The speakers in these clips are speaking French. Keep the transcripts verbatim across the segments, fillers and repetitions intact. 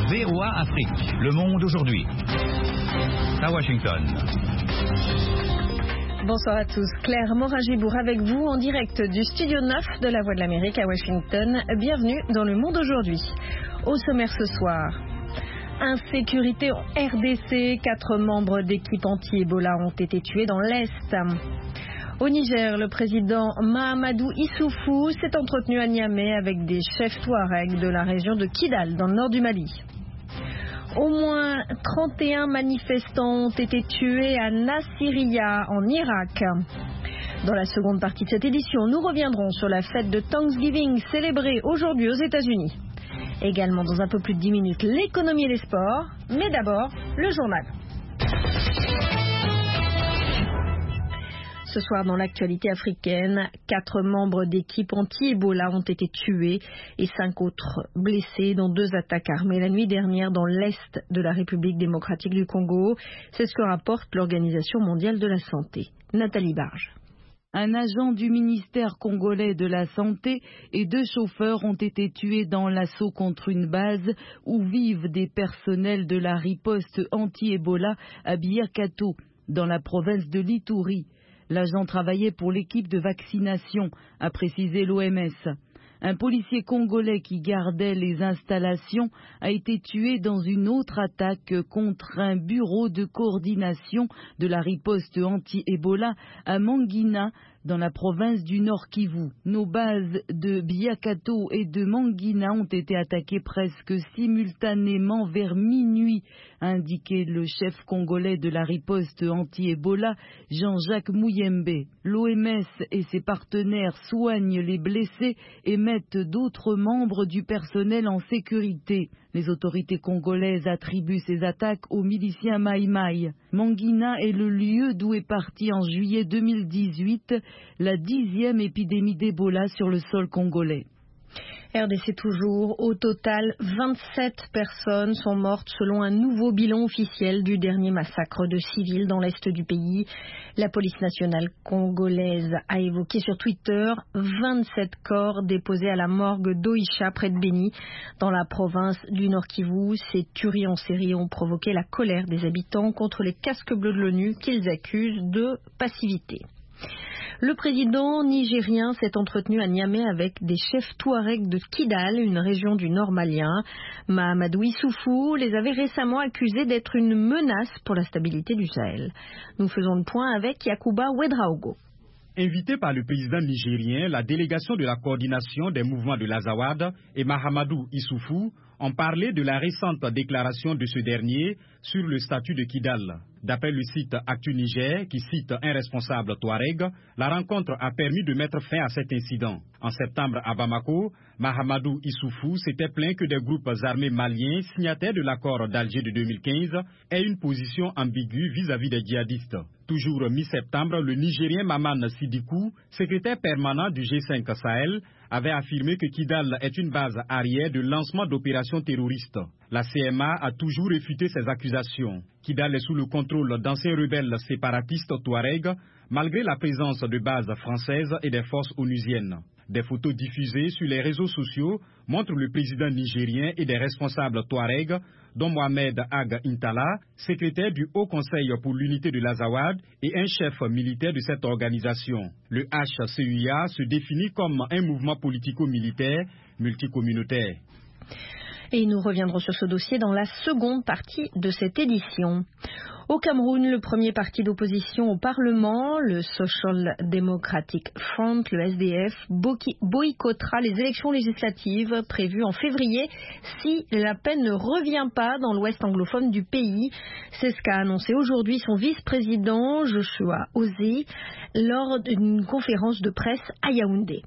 V O A Afrique, le monde aujourd'hui. À Washington. Bonsoir à tous, Claire Morin-Gibour avec vous en direct du studio neuf de la Voix de l'Amérique à Washington. Bienvenue dans le monde aujourd'hui. Au sommaire ce soir, insécurité en R D C, quatre membres d'équipe anti-Ebola ont été tués dans l'Est. Au Niger, le président Mahamadou Issoufou s'est entretenu à Niamey avec des chefs touaregs de la région de Kidal, dans le nord du Mali. Au moins trente et un manifestants ont été tués à Nasiriyah, en Irak. Dans la seconde partie de cette édition, nous reviendrons sur la fête de Thanksgiving célébrée aujourd'hui aux États-Unis. Également dans un peu plus de dix minutes, l'économie et les sports. Mais d'abord, le journal. Ce soir, dans l'actualité africaine, quatre membres d'équipe anti-Ebola ont été tués et cinq autres blessés dans deux attaques armées la nuit dernière dans l'est de la République démocratique du Congo. C'est ce que rapporte l'Organisation mondiale de la santé. Nathalie Barge. Un agent du ministère congolais de la Santé et deux chauffeurs ont été tués dans l'assaut contre une base où vivent des personnels de la riposte anti-Ebola à Biakato, dans la province de l'Ituri. L'agent travaillait pour l'équipe de vaccination, a précisé l'O M S. Un policier congolais qui gardait les installations a été tué dans une autre attaque contre un bureau de coordination de la riposte anti-Ebola à Mangina, dans la province du Nord Kivu. Nos bases de Biakato et de Mangina ont été attaquées presque simultanément vers minuit, a indiqué le chef congolais de la riposte anti-Ebola, Jean-Jacques Mouyembe. L'O M S et ses partenaires soignent les blessés et mettent d'autres membres du personnel en sécurité. Les autorités congolaises attribuent ces attaques aux miliciens Maï-Maï. Mangina est le lieu d'où est partie en juillet deux mille dix-huit la dixième épidémie d'Ebola sur le sol congolais. R D C toujours. Au total, vingt-sept personnes sont mortes selon un nouveau bilan officiel du dernier massacre de civils dans l'est du pays. La police nationale congolaise a évoqué sur Twitter vingt-sept corps déposés à la morgue d'Oïcha près de Béni, dans la province du Nord Kivu. Ces tueries en série ont provoqué la colère des habitants contre les casques bleus de l'ONU qu'ils accusent de passivité. Le président nigérien s'est entretenu à Niamey avec des chefs touaregs de Kidal, une région du nord malien. Mahamadou Issoufou les avait récemment accusés d'être une menace pour la stabilité du Sahel. Nous faisons le point avec Yakuba Ouedraogo. Invité par le président nigérien, la délégation de la coordination des mouvements de l'Azawad et Mahamadou Issoufou ont parlé de la récente déclaration de ce dernier sur le statut de Kidal. D'après le site Actu Niger, qui cite un responsable touareg, la rencontre a permis de mettre fin à cet incident. En septembre à Bamako, Mahamadou Issoufou s'était plaint que des groupes armés maliens, signataires de l'accord d'Alger de deux mille quinze, aient une position ambiguë vis-à-vis des djihadistes. Toujours mi-septembre, le Nigérien Maman Sidikou, secrétaire permanent du G cinq Sahel, avait affirmé que Kidal est une base arrière de lancement d'opérations terroristes. La C M A a toujours réfuté ces accusations. Kidal est sous le contrôle d'anciens rebelles séparatistes touaregs, malgré la présence de bases françaises et des forces onusiennes. Des photos diffusées sur les réseaux sociaux montrent le président nigérien et des responsables touaregs, dont Mohamed Ag Intala, secrétaire du Haut Conseil pour l'unité de l'Azawad et un chef militaire de cette organisation. Le H C U I A se définit comme un mouvement politico-militaire multicommunautaire. Et nous reviendrons sur ce dossier dans la seconde partie de cette édition. Au Cameroun, le premier parti d'opposition au Parlement, le Social Democratic Front, le S D F, boycottera les élections législatives prévues en février si la paix ne revient pas dans l'ouest anglophone du pays. C'est ce qu'a annoncé aujourd'hui son vice-président Joshua Ozee lors d'une conférence de presse à Yaoundé.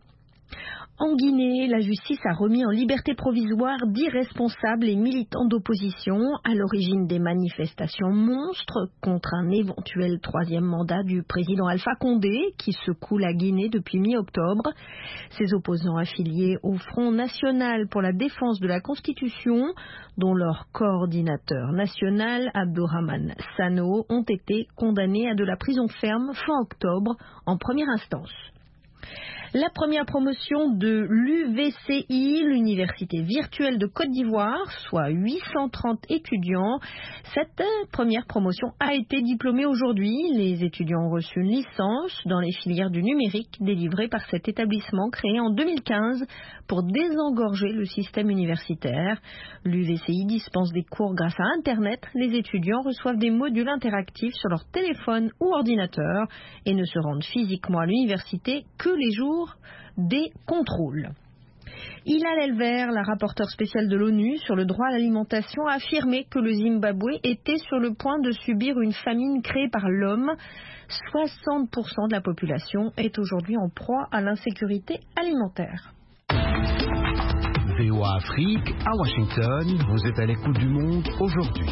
En Guinée, la justice a remis en liberté provisoire dix responsables et militants d'opposition à l'origine des manifestations monstres contre un éventuel troisième mandat du président Alpha Condé qui secoue la Guinée depuis mi-octobre. Ces opposants affiliés au Front national pour la défense de la Constitution, dont leur coordinateur national, Abdourahmane Sano, ont été condamnés à de la prison ferme fin octobre en première instance. La première promotion de l'U V C I, l'Université virtuelle de Côte d'Ivoire, soit huit cent trente étudiants. Cette première promotion a été diplômée aujourd'hui. Les étudiants ont reçu une licence dans les filières du numérique délivrée par cet établissement créé en deux mille quinze pour désengorger le système universitaire. L'U V C I dispense des cours grâce à Internet. Les étudiants reçoivent des modules interactifs sur leur téléphone ou ordinateur et ne se rendent physiquement à l'université que les jours des contrôles. Hilal Elver, la rapporteure spéciale de l'ONU sur le droit à l'alimentation, a affirmé que le Zimbabwe était sur le point de subir une famine créée par l'homme. soixante pour cent de la population est aujourd'hui en proie à l'insécurité alimentaire. V O A Afrique, à Washington, vous êtes à l'écoute du monde aujourd'hui.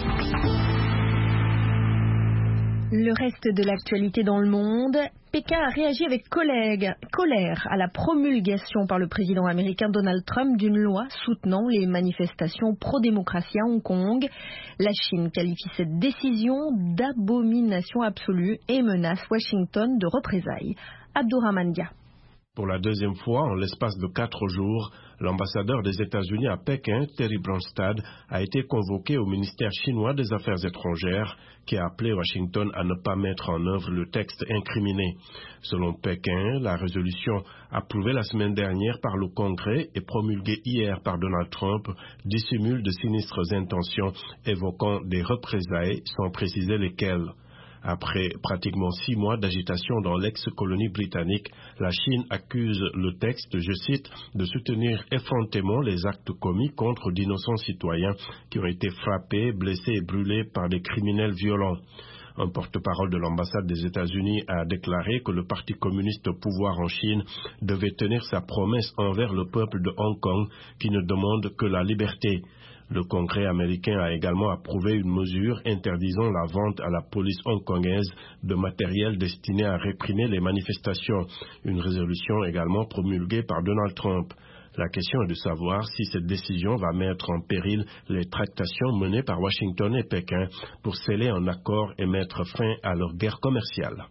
Le reste de l'actualité dans le monde, Pékin a réagi avec collègue, colère à la promulgation par le président américain Donald Trump d'une loi soutenant les manifestations pro-démocratie à Hong Kong. La Chine qualifie cette décision d'abomination absolue et menace Washington de représailles. Abdourahmane Dia. Pour la deuxième fois, en l'espace de quatre jours, l'ambassadeur des États-Unis à Pékin, Terry Branstad, a été convoqué au ministère chinois des Affaires étrangères, qui a appelé Washington à ne pas mettre en œuvre le texte incriminé. Selon Pékin, la résolution approuvée la semaine dernière par le Congrès et promulguée hier par Donald Trump dissimule de sinistres intentions évoquant des représailles sans préciser lesquelles. Après pratiquement six mois d'agitation dans l'ex-colonie britannique, la Chine accuse le texte, je cite, de soutenir effrontément les actes commis contre d'innocents citoyens qui ont été frappés, blessés et brûlés par des criminels violents. Un porte-parole de l'ambassade des États-Unis a déclaré que le Parti communiste au pouvoir en Chine devait tenir sa promesse envers le peuple de Hong Kong qui ne demande que la liberté. Le Congrès américain a également approuvé une mesure interdisant la vente à la police hongkongaise de matériel destiné à réprimer les manifestations, une résolution également promulguée par Donald Trump. La question est de savoir si cette décision va mettre en péril les tractations menées par Washington et Pékin pour sceller un accord et mettre fin à leur guerre commerciale.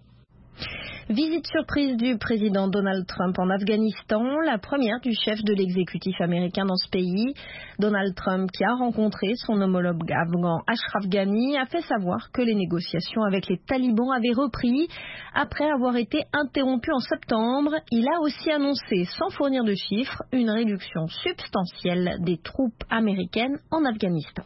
Visite surprise du président Donald Trump en Afghanistan, la première du chef de l'exécutif américain dans ce pays. Donald Trump, qui a rencontré son homologue afghan Ashraf Ghani, a fait savoir que les négociations avec les talibans avaient repris après avoir été interrompues en septembre. Il a aussi annoncé, sans fournir de chiffres, une réduction substantielle des troupes américaines en Afghanistan.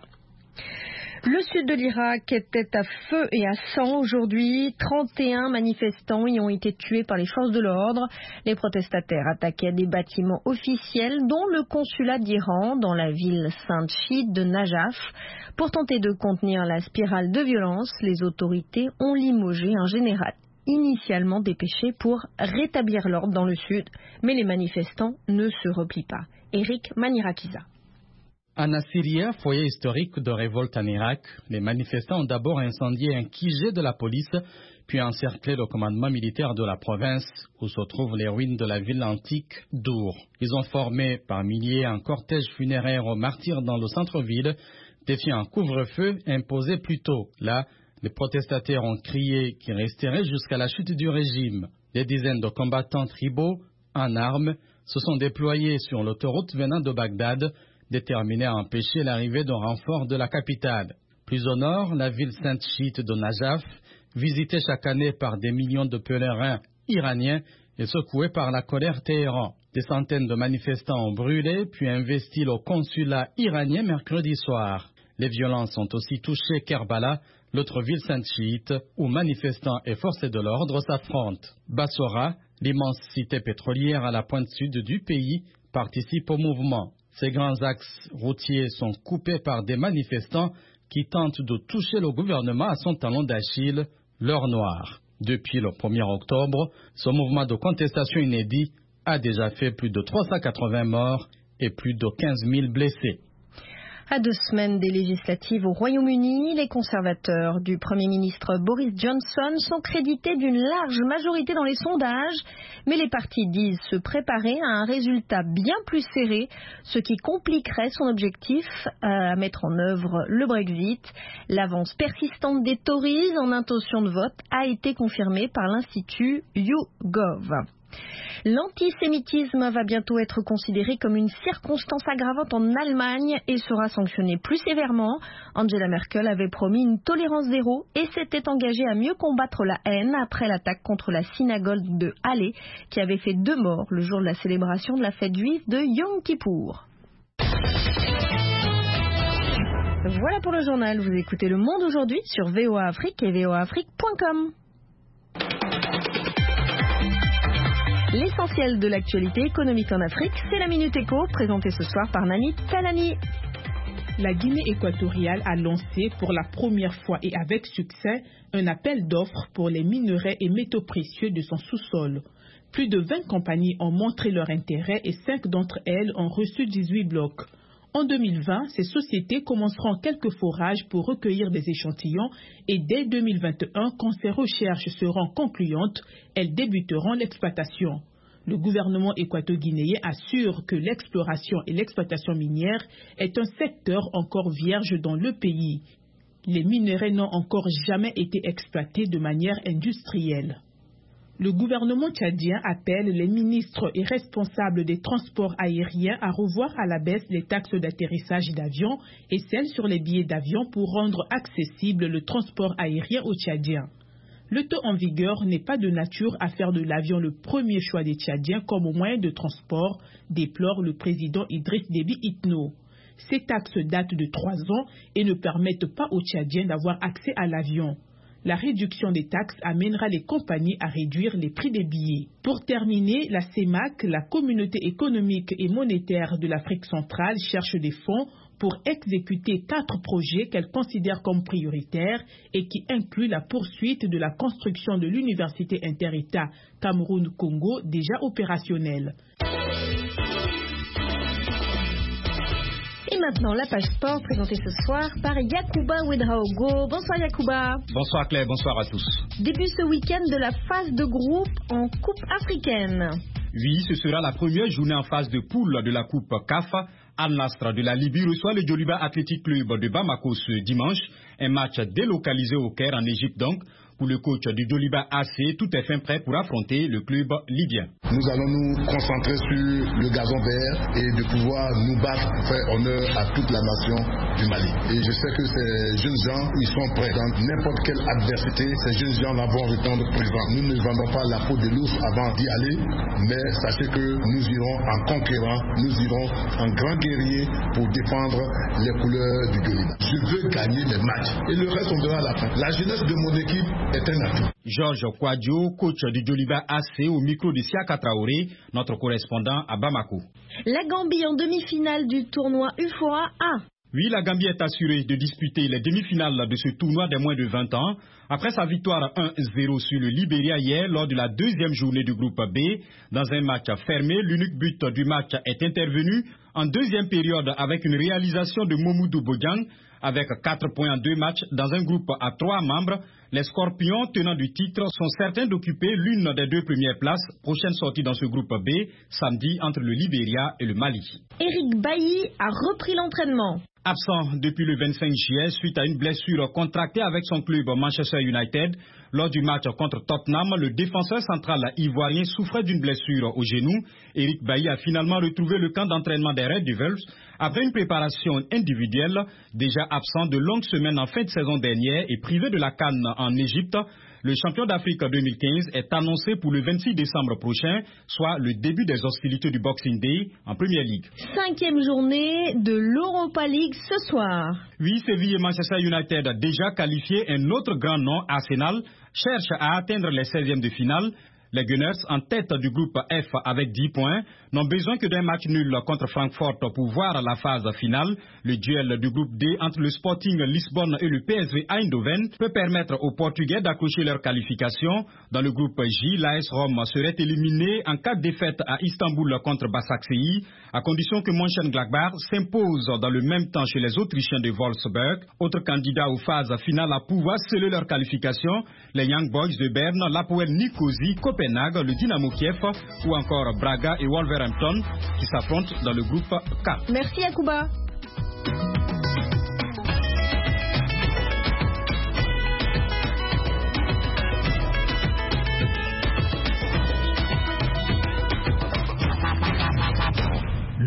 Le sud de l'Irak était à feu et à sang aujourd'hui. trente et un manifestants y ont été tués par les forces de l'ordre. Les protestataires attaquaient des bâtiments officiels, dont le consulat d'Iran dans la ville sainte chiite de Najaf. Pour tenter de contenir la spirale de violence, les autorités ont limogé un général initialement dépêché pour rétablir l'ordre dans le sud. Mais les manifestants ne se replient pas. Eric Manirakiza. À Nasiriyah, foyer historique de révolte en Irak, les manifestants ont d'abord incendié un Q G de la police, puis encerclé le commandement militaire de la province, où se trouvent les ruines de la ville antique d'Our. Ils ont formé par milliers un cortège funéraire aux martyrs dans le centre-ville, défiant un couvre-feu imposé plus tôt. Là, les protestataires ont crié qu'ils resteraient jusqu'à la chute du régime. Des dizaines de combattants tribaux, en armes, se sont déployés sur l'autoroute venant de Bagdad, déterminés à empêcher l'arrivée d'un renfort de la capitale. Plus au nord, la ville sainte chiite de Najaf, visitée chaque année par des millions de pèlerins iraniens et secouée par la colère Téhéran. Des centaines de manifestants ont brûlé puis investi le consulat iranien mercredi soir. Les violences ont aussi touché Kerbala, l'autre ville sainte chiite, où manifestants et forces de l'ordre s'affrontent. Bassora, l'immense cité pétrolière à la pointe sud du pays, participe au mouvement. Ces grands axes routiers sont coupés par des manifestants qui tentent de toucher le gouvernement à son talon d'Achille, l'heure noire. Depuis le premier octobre, ce mouvement de contestation inédit a déjà fait plus de trois cent quatre-vingts morts et plus de quinze mille blessés. À deux semaines des législatives au Royaume-Uni, les conservateurs du Premier ministre Boris Johnson sont crédités d'une large majorité dans les sondages, mais les partis disent se préparer à un résultat bien plus serré, ce qui compliquerait son objectif à mettre en œuvre le Brexit. L'avance persistante des Tories en intention de vote a été confirmée par l'Institut YouGov. L'antisémitisme va bientôt être considéré comme une circonstance aggravante en Allemagne et sera sanctionné plus sévèrement. Angela Merkel avait promis une tolérance zéro et s'était engagée à mieux combattre la haine après l'attaque contre la synagogue de Halle qui avait fait deux morts le jour de la célébration de la fête juive de Yom Kippour. Voilà pour le journal. Vous écoutez Le Monde aujourd'hui sur V O A Afrique et v o a afrique point com. L'essentiel de l'actualité économique en Afrique, c'est la Minute Éco, présentée ce soir par Nani Talani. La Guinée équatoriale a lancé pour la première fois et avec succès un appel d'offres pour les minerais et métaux précieux de son sous-sol. Plus de vingt compagnies ont montré leur intérêt et cinq d'entre elles ont reçu dix-huit blocs. En deux mille vingt, ces sociétés commenceront quelques forages pour recueillir des échantillons et dès deux mille vingt et un, quand ces recherches seront concluantes, elles débuteront l'exploitation. Le gouvernement équato-guinéen assure que l'exploration et l'exploitation minière est un secteur encore vierge dans le pays. Les minerais n'ont encore jamais été exploités de manière industrielle. Le gouvernement tchadien appelle les ministres et responsables des transports aériens à revoir à la baisse les taxes d'atterrissage d'avions et celles sur les billets d'avion pour rendre accessible le transport aérien aux Tchadiens. Le taux en vigueur n'est pas de nature à faire de l'avion le premier choix des Tchadiens comme moyen de transport, déplore le président Idriss Déby Itno. Ces taxes datent de trois ans et ne permettent pas aux Tchadiens d'avoir accès à l'avion. La réduction des taxes amènera les compagnies à réduire les prix des billets. Pour terminer, la CEMAC, la Communauté économique et monétaire de l'Afrique centrale, cherche des fonds pour exécuter quatre projets qu'elle considère comme prioritaires et qui incluent la poursuite de la construction de l'Université inter-État Cameroun-Congo déjà opérationnelle. Et maintenant, la page sport présentée ce soir par Yacouba Ouedraogo. Bonsoir Yacouba. Bonsoir Claire, bonsoir à tous. Début ce week-end de la phase de groupe en Coupe africaine. Oui, ce sera la première journée en phase de poule de la Coupe C A F. Al-Nasr de la Libye reçoit le Djoliba Athletic Club de Bamako ce dimanche. Un match délocalisé au Caire en Égypte donc. Pour le coach du Djoliba A C, tout est fin prêt pour affronter le club libyen. Nous allons nous concentrer sur le gazon vert et de pouvoir nous battre pour faire honneur à toute la nation du Mali. Et je sais que ces jeunes gens, ils sont prêts. Dans n'importe quelle adversité, ces jeunes gens-là vont répondre présent. Nous ne vendons pas la peau de l'ours avant d'y aller, mais sachez que nous irons en conquérant, nous irons en grand guerrier pour défendre les couleurs du Djoliba. Je veux gagner les matchs et le reste on verra à la fin. La jeunesse de mon équipe est un atout. Georges Kouadio, coach du Djoliba A C, au micro de Siaka Traoré, notre correspondant à Bamako. La Gambie en demi-finale du tournoi U F O A A. Oui, la Gambie est assurée de disputer les demi-finales de ce tournoi des moins de vingt ans. Après sa victoire un zéro sur le Libéria hier lors de la deuxième journée du groupe B, dans un match fermé, l'unique but du match est intervenu en deuxième période avec une réalisation de Momoudou Bodiang. Avec quatre points en deux matchs dans un groupe à trois membres, les Scorpions tenants du titre sont certains d'occuper l'une des deux premières places. Prochaine sortie dans ce groupe B, samedi entre le Libéria et le Mali. Eric Bailly a repris l'entraînement. Absent depuis le vingt-cinq juillet suite à une blessure contractée avec son club Manchester United, lors du match contre Tottenham, le défenseur central ivoirien souffrait d'une blessure au genou. Eric Bailly a finalement retrouvé le camp d'entraînement des Red Devils après une préparation individuelle. Déjà absent de longues semaines en fin de saison dernière et privé de la CAN en Égypte, le champion d'Afrique deux mille quinze est annoncé pour le vingt-six décembre prochain, soit le début des hostilités du Boxing Day en Premier League. Cinquième journée de l'Europa League ce soir. Oui, Séville et Manchester United déjà qualifiés. Un autre grand nom, Arsenal, cherche à atteindre les seizièmes de finale. Les Gunners, en tête du groupe F avec dix points, n'ont besoin que d'un match nul contre Francfort pour voir la phase finale. Le duel du groupe D entre le Sporting Lisbonne et le P S V Eindhoven peut permettre aux Portugais d'accrocher leur qualification. Dans le groupe J, l'A S Rome serait éliminé en cas de défaite à Istanbul contre Başakşehir, à condition que Mönchengladbach s'impose dans le même temps chez les Autrichiens de Wolfsburg. Autres candidats aux phases finales à pouvoir sceller leur qualification, les Young Boys de Berne, l'Apoel Nicosie, Copenhague, le Dynamo Kiev ou encore Braga et Wolverhampton qui s'affrontent dans le groupe K. Merci Yacouba.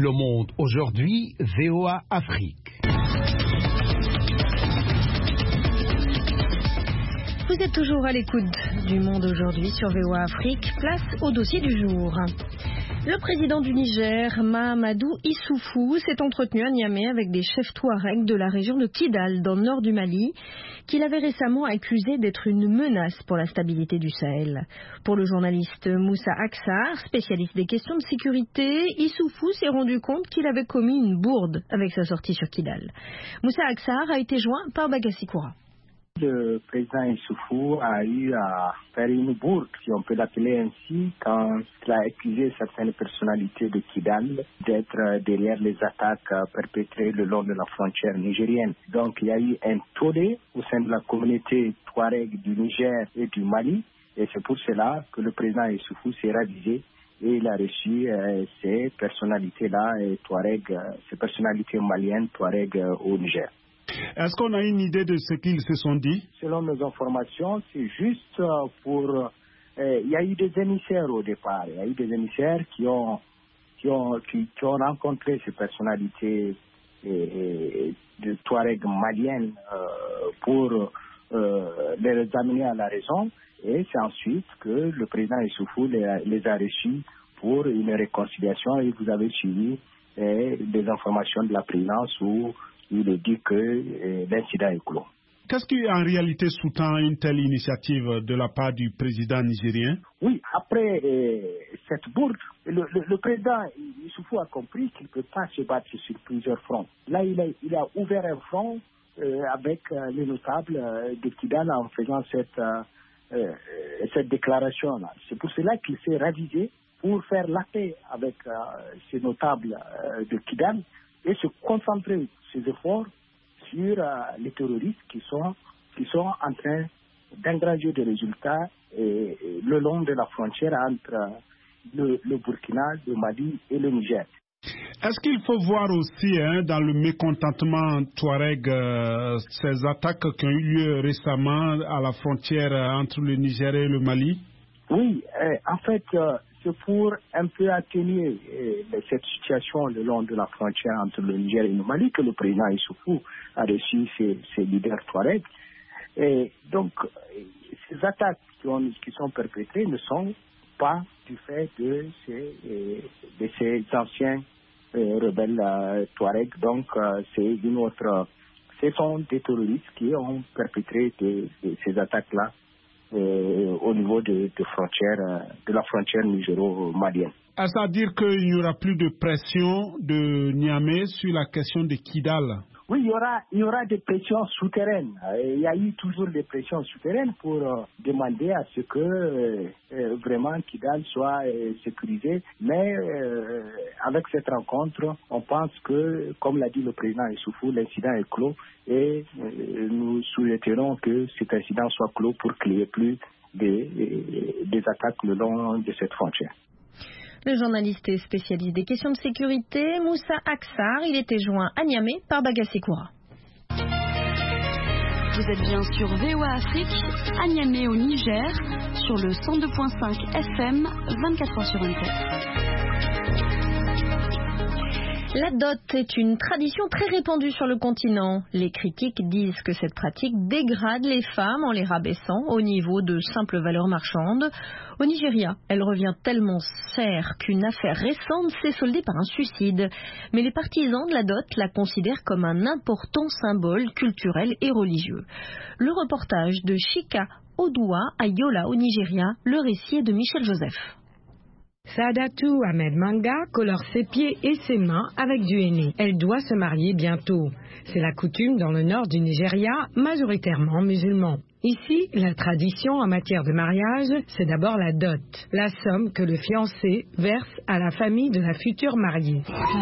Le Monde aujourd'hui, V O A Afrique. Vous êtes toujours à l'écoute du Monde aujourd'hui sur V O A Afrique. Place au dossier du jour. Le président du Niger, Mahamadou Issoufou, s'est entretenu à Niamey avec des chefs touaregs de la région de Kidal, dans le nord du Mali, qu'il avait récemment accusé d'être une menace pour la stabilité du Sahel. Pour le journaliste Moussa Aksar, spécialiste des questions de sécurité, Issoufou s'est rendu compte qu'il avait commis une bourde avec sa sortie sur Kidal. Moussa Aksar a été joint par Bagassi Koura. Le président Issoufou a eu à faire une bourde, si on peut l'appeler ainsi, quand il a accusé certaines personnalités de Kidal d'être derrière les attaques perpétrées le long de la frontière nigérienne. Donc il y a eu un tollé au sein de la communauté touareg du Niger et du Mali, et c'est pour cela que le président Issoufou s'est ravisé et il a reçu euh, ces personnalités-là, et touareg, euh, ces personnalités maliennes touareg euh, au Niger. Est-ce qu'on a une idée de ce qu'ils se sont dit? Selon nos informations, c'est juste pour... Euh, il y a eu des émissaires au départ. Il y a eu des émissaires qui ont, qui ont, qui, qui ont rencontré ces personnalités et, et, de Touareg maliennes euh, pour euh, les amener à la raison. Et c'est ensuite que le président Issoufou les a, les a reçus pour une réconciliation. Et vous avez suivi eh, des informations de la présidence où il est dit que euh, l'incident est clos. Qu'est-ce qui en réalité sous-tend une telle initiative de la part du président nigérien? Oui, après euh, cette bourde, le, le, le président Issoufou a compris qu'il ne peut pas se battre sur plusieurs fronts. Là, il a, il a ouvert un front euh, avec euh, les notables euh, de Kidal en faisant cette, euh, euh, cette déclaration-là. C'est pour cela qu'il s'est ravisé pour faire la paix avec euh, ces notables euh, de Kidal et se concentrer ses efforts sur euh, les terroristes qui sont, qui sont en train d'engranger des résultats et, et le long de la frontière entre euh, le, le Burkina, le Mali et le Niger. Est-ce qu'il faut voir aussi hein, dans le mécontentement touareg euh, ces attaques qui ont eu lieu récemment à la frontière euh, entre le Niger et le Mali? Oui, euh, en fait, euh, c'est pour un peu atténuer euh, cette situation le long de la frontière entre le Niger et le Mali que le président Issoufou a reçu ses, ses leaders touaregs. Et donc, ces attaques qui, ont, qui sont perpétrées ne sont pas du fait de ces, de ces anciens euh, rebelles euh, touaregs. Donc, euh, c'est une autre. Ce sont des terroristes qui ont perpétré de, de ces attaques-là euh, au niveau de, de, frontière, de la frontière nigéro-malienne. Est-ce à dire qu'il n'y aura plus de pression de Niamey sur la question de Kidal? Oui, il y aura, il y aura des pressions souterraines. Il y a eu toujours des pressions souterraines pour euh, demander à ce que euh, vraiment Kidal soit euh, sécurisé. Mais euh, avec cette rencontre, on pense que, comme l'a dit le président Issoufou, l'incident est clos et euh, nous souhaiterons que cet incident soit clos pour qu'il n'y ait plus des, des attaques le long de cette frontière. Le journaliste et spécialiste des questions de sécurité, Moussa Aksar, il était joint à Niamey par Bagassi Koura. Vous êtes bien sur V O A Afrique, à Niamey au Niger, sur le cent deux virgule cinq F M, vingt-quatre heures sur vingt-quatre. La dot est une tradition très répandue sur le continent. Les critiques disent que cette pratique dégrade les femmes en les rabaissant au niveau de simples valeurs marchandes. Au Nigeria, elle revient tellement chère qu'une affaire récente s'est soldée par un suicide. Mais les partisans de la dot la considèrent comme un important symbole culturel et religieux. Le reportage de Chika Odoua à Yola au Nigeria, le récit est de Michel Joseph. Saadatou Ahmed Manga colore ses pieds et ses mains avec du henné. Elle doit se marier bientôt. C'est la coutume dans le nord du Nigeria, majoritairement musulman. Ici, la tradition en matière de mariage, c'est d'abord la dot, la somme que le fiancé verse à la famille de la future mariée.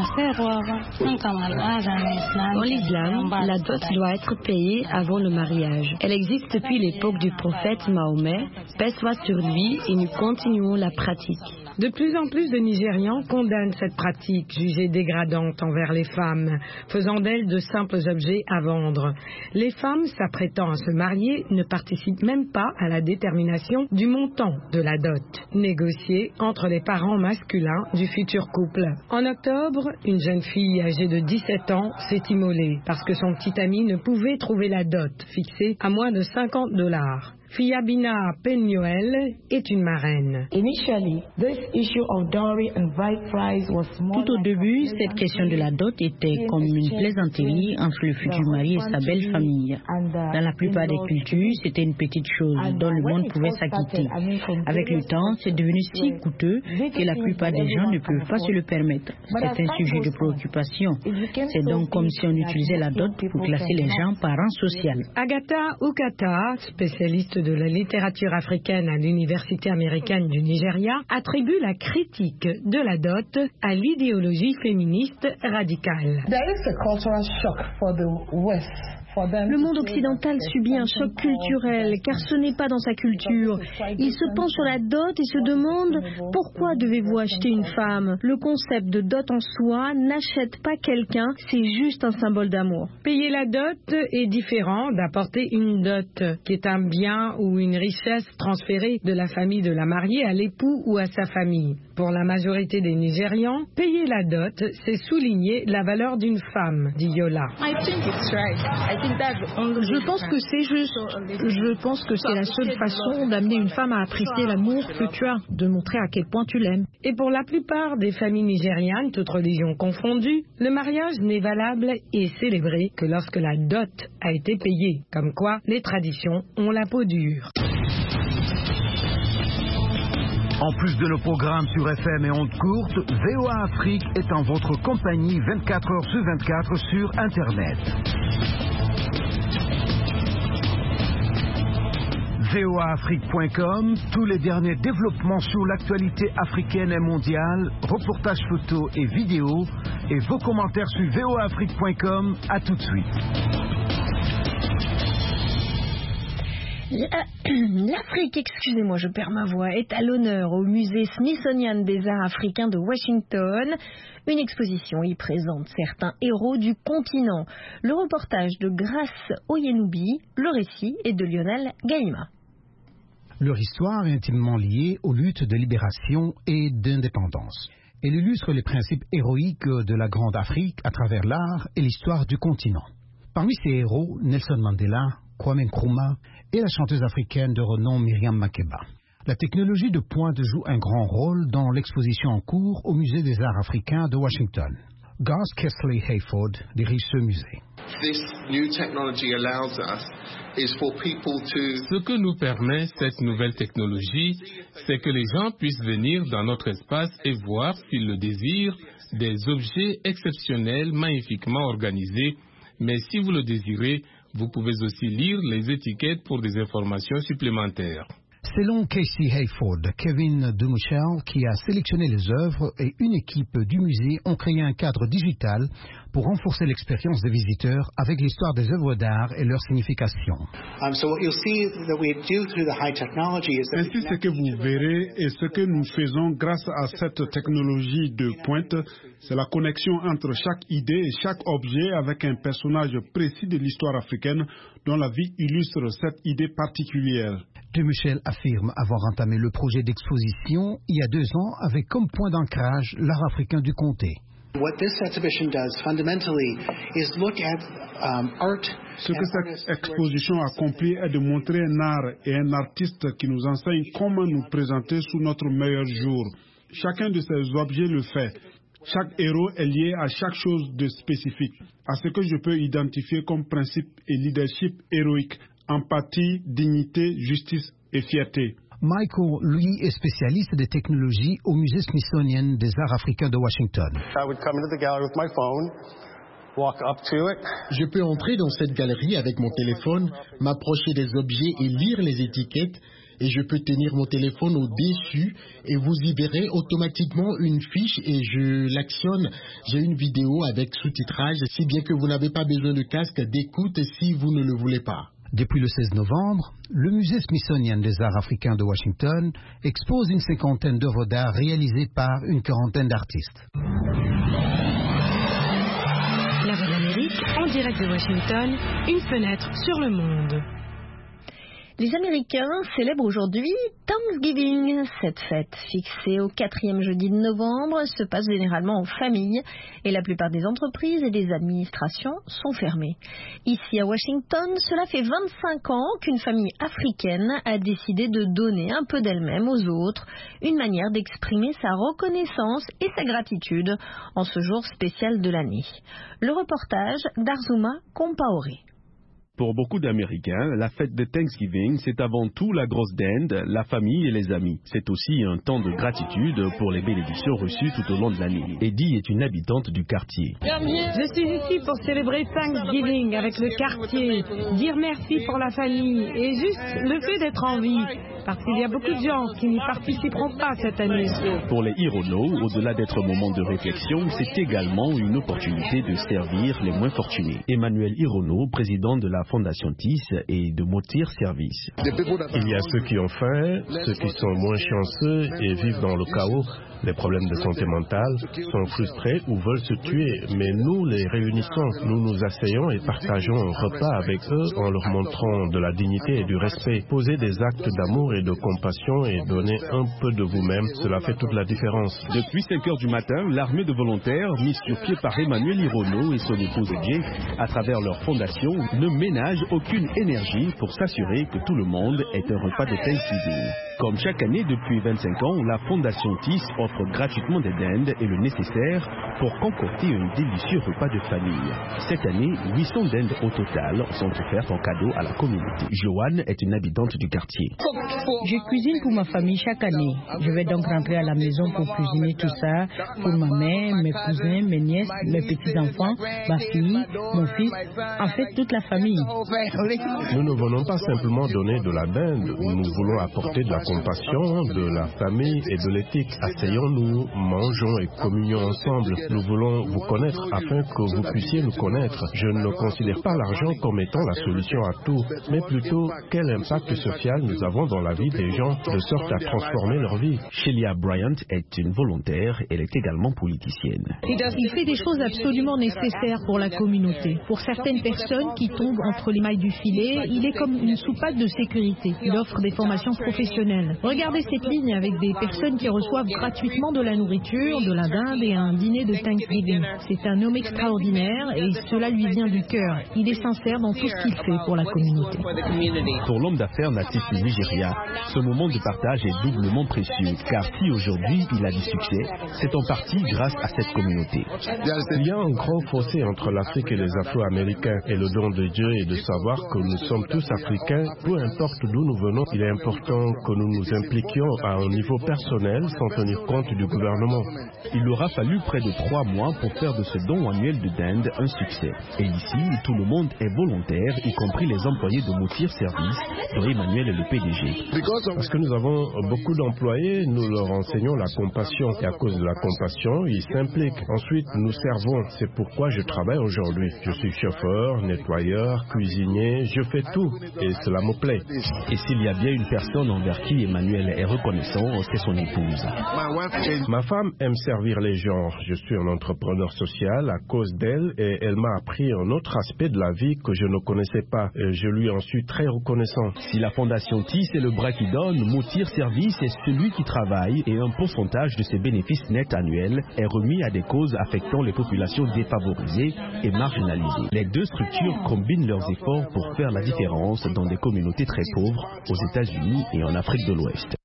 Dans l'islam, la dot doit être payée avant le mariage. Elle existe depuis l'époque du prophète Mahomet, paix soit sur lui, et nous continuons la pratique. De plus en plus de Nigérians condamnent cette pratique jugée dégradante envers les femmes, faisant d'elles de simples objets à vendre. Les femmes s'apprêtant à se marier ne participent même pas à la détermination du montant de la dot, négociée entre les parents masculins du futur couple. En octobre, une jeune fille âgée de dix-sept ans s'est immolée parce que son petit ami ne pouvait trouver la dot, fixée à moins de cinquante dollars. Fiabina Penyoel est une marraine. Tout au début, cette question de la dot était comme une plaisanterie entre le futur mari et sa belle famille. Dans la plupart des cultures, c'était une petite chose dont le monde pouvait s'acquitter. Avec le temps, c'est devenu si coûteux que la plupart des gens ne peuvent pas se le permettre. C'est un sujet de préoccupation. C'est donc comme si on utilisait la dot pour classer les gens par rang social. Agatha Ukata, spécialiste de la littérature africaine à l'Université américaine du Nigeria, attribue la critique de la dot à l'idéologie féministe radicale. Le monde occidental subit un choc culturel car ce n'est pas dans sa culture. Il se penche sur la dot et se demande pourquoi devez-vous acheter une femme? Le concept de dot en soi n'achète pas quelqu'un, c'est juste un symbole d'amour. Payer la dot est différent d'apporter une dot, qui est un bien ou une richesse transférée de la famille de la mariée à l'époux ou à sa famille. Pour la majorité des Nigérians, payer la dot, c'est souligner la valeur d'une femme, dit Yola. Je pense que c'est juste. Je pense que c'est la seule façon d'amener une femme à apprécier l'amour que tu as, de montrer à quel point tu l'aimes. Et pour la plupart des familles nigérianes, toutes religions confondues, le mariage n'est valable et célébré que lorsque la dot a été payée. Comme quoi, les traditions ont la peau dure. En plus de nos programmes sur F M et ondes courtes, V O A Afrique est en votre compagnie vingt-quatre heures sur vingt-quatre sur Internet. V O A Afrique point com, tous les derniers développements sur l'actualité africaine et mondiale, reportages photos et vidéos, et vos commentaires sur V O A Afrique point com. À tout de suite. L'Afrique, excusez-moi, je perds ma voix, est à l'honneur au musée Smithsonian des Arts africains de Washington. Une exposition y présente certains héros du continent. Le reportage de Grace Oyenoubi, le récit est de Lionel Gaïma. Leur histoire est intimement liée aux luttes de libération et d'indépendance. Elle illustre les principes héroïques de la Grande Afrique à travers l'art et l'histoire du continent. Parmi ces héros, Nelson Mandela, Kwame Nkrumah et la chanteuse africaine de renom Myriam Makeba. La technologie de pointe joue un grand rôle dans l'exposition en cours au Musée des Arts africains de Washington. Garth Kesley Hayford dirige ce musée. Ce que nous permet cette nouvelle technologie, c'est que les gens puissent venir dans notre espace et voir, s'ils le désirent, des objets exceptionnels, magnifiquement organisés. Mais si vous le désirez, vous pouvez aussi lire les étiquettes pour des informations supplémentaires. Selon Casey Hayford, Kevin Demuchel, qui a sélectionné les œuvres, et une équipe du musée ont créé un cadre digital pour renforcer l'expérience des visiteurs avec l'histoire des œuvres d'art et leur signification. Ainsi, ce que vous verrez et ce que nous faisons grâce à cette technologie de pointe, c'est la connexion entre chaque idée et chaque objet avec un personnage précis de l'histoire africaine dont la vie illustre cette idée particulière. Demuchel affirme avoir entamé le projet d'exposition il y a deux ans avec comme point d'ancrage l'art africain du comté. Ce que cette exposition accomplit est de montrer un art et un artiste qui nous enseigne comment nous présenter sous notre meilleur jour. Chacun de ces objets le fait. Chaque héros est lié à chaque chose de spécifique, à ce que je peux identifier comme principe et leadership héroïque, empathie, dignité, justice et fierté. Michael, lui, est spécialiste des technologies au musée Smithsonian des Arts africains de Washington. Je peux entrer dans cette galerie avec mon téléphone, m'approcher des objets et lire les étiquettes, et je peux tenir mon téléphone au-dessus et vous y verrez automatiquement une fiche et je l'actionne. J'ai une vidéo avec sous-titrage, si bien que vous n'avez pas besoin de casque d'écoute si vous ne le voulez pas. Depuis le seize novembre, le musée Smithsonian des Arts africains de Washington expose une cinquantaine d'œuvres d'art réalisées par une quarantaine d'artistes. La Voix d'Amérique, en direct de Washington, une fenêtre sur le monde. Les Américains célèbrent aujourd'hui Thanksgiving. Cette fête, fixée au quatrième jeudi de novembre, se passe généralement en famille et la plupart des entreprises et des administrations sont fermées. Ici à Washington, cela fait vingt-cinq ans qu'une famille africaine a décidé de donner un peu d'elle-même aux autres, une manière d'exprimer sa reconnaissance et sa gratitude en ce jour spécial de l'année. Le reportage d'Arzuma Compaoré. Pour beaucoup d'Américains, la fête de Thanksgiving, c'est avant tout la grosse dinde, la famille et les amis. C'est aussi un temps de gratitude pour les bénédictions reçues tout au long de l'année. Eddie est une habitante du quartier. Je suis ici pour célébrer Thanksgiving avec le quartier, dire merci pour la famille et juste le fait d'être en vie. Parce qu'il y a beaucoup de gens qui n'y participeront pas cette année. Pour les Hirono, au-delà d'être un moment de réflexion, c'est également une opportunité de servir les moins fortunés. Emmanuel Hirono, président de la Fondation T I S et de Motir Service. Il y a ceux qui ont faim, ceux qui sont moins chanceux et vivent dans le chaos. Les problèmes de santé mentale, sont frustrés ou veulent se tuer. Mais nous les réunissons, nous nous asseyons et partageons un repas avec eux en leur montrant de la dignité et du respect. Poser des actes d'amour et de compassion et donner un peu de vous-même, cela fait toute la différence. Depuis cinq heures du matin, l'armée de volontaires, mise sur pied par Emmanuel Hirono et son épouse Jay, à travers leur fondation, ne ménage aucune énergie pour s'assurer que tout le monde ait un repas de Thanksgiving. Comme chaque année depuis vingt-cinq ans, la Fondation T I S offre gratuitement des dindes et le nécessaire pour concocter un délicieux repas de famille. Cette année, huit cents dindes au total sont offertes en cadeau à la communauté. Joanne est une habitante du quartier. Je cuisine pour ma famille chaque année. Je vais donc rentrer à la maison pour cuisiner tout ça pour ma mère, mes cousins, mes nièces, mes petits-enfants, ma fille, mon fils, en fait toute la famille. Nous ne venons pas simplement donner de la dinde, nous voulons apporter de la compassion, de la famille et de l'éthique. Asseyons-nous, mangeons et communions ensemble. Nous voulons vous connaître afin que vous puissiez nous connaître. Je ne considère pas l'argent comme étant la solution à tout, mais plutôt quel impact social nous avons dans la vie des gens, de sorte à transformer leur vie. Shelia Bryant est une volontaire, elle est également politicienne. Il fait des choses absolument nécessaires pour la communauté. Pour certaines personnes qui tombent entre les mailles du filet, il est comme une soupape de sécurité. Il offre des formations professionnelles. Regardez cette ligne avec des personnes qui reçoivent gratuitement de la nourriture, de la dinde et un dîner de Thanksgiving. C'est un homme extraordinaire et cela lui vient du cœur. Il est sincère dans tout ce qu'il fait pour la communauté. Pour l'homme d'affaires natif du Nigeria, ce moment de partage est doublement précieux, car si aujourd'hui il a du succès, c'est en partie grâce à cette communauté. Il y a un grand fossé entre l'Afrique et les Afro-Américains, et le don de Dieu est de savoir que nous sommes tous africains, peu importe d'où nous venons. Il est important que nous nous impliquions à un niveau personnel sans tenir compte du gouvernement. Il aura fallu près de trois mois pour faire de ce don annuel de dinde un succès. Et ici, tout le monde est volontaire, y compris les employés de Motir Service, dont Emmanuel est le P D G. Parce que nous avons beaucoup d'employés, nous leur enseignons la compassion. Et à cause de la compassion, ils s'impliquent. Ensuite, nous servons. C'est pourquoi je travaille aujourd'hui. Je suis chauffeur, nettoyeur, cuisinier, je fais tout. Et cela me plaît. Et s'il y a bien une personne envers qui Emmanuel est reconnaissant, c'est son épouse. Ma femme aime servir les gens. Je suis un entrepreneur social à cause d'elle et elle m'a appris un autre aspect de la vie que je ne connaissais pas. Et je lui en suis très reconnaissant. Si la Fondation T I S est le bras qui donne, Motir Service est celui qui travaille et un pourcentage de ses bénéfices nets annuels est remis à des causes affectant les populations défavorisées et marginalisées. Les deux structures combinent leurs efforts pour faire la différence dans des communautés très pauvres aux États-Unis et en Afrique de l'Ouest.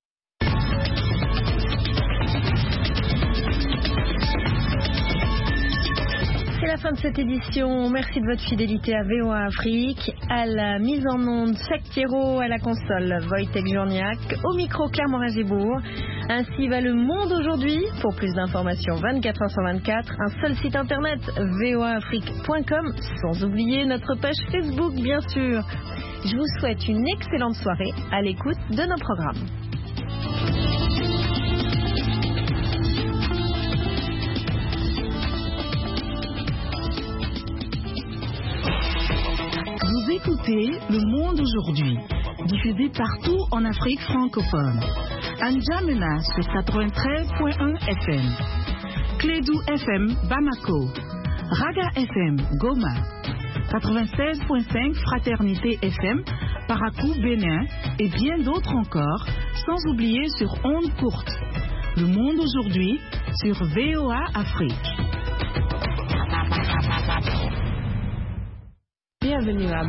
C'est la fin de cette édition. Merci de votre fidélité à V O A Afrique. À la mise en onde, Jacques Thiéraut, à la console, Wojtek Journiak, au micro, Claire Morin-Gébourg. Ainsi va le monde aujourd'hui. Pour plus d'informations, vingt-quatre heures sur vingt-quatre, un seul site internet, v o a afrique point com, sans oublier notre page Facebook, bien sûr. Je vous souhaite une excellente soirée à l'écoute de nos programmes. écoutez Le Monde aujourd'hui, diffusé partout en Afrique francophone. À N'Djamena sur quatre-vingt-treize point un F M. Clédou F M Bamako. Raga F M Goma. quatre-vingt-seize point cinq Fraternité F M Parakou Bénin et bien d'autres encore, sans oublier sur ondes courtes. Le Monde aujourd'hui sur V O A Afrique. Bienvenue à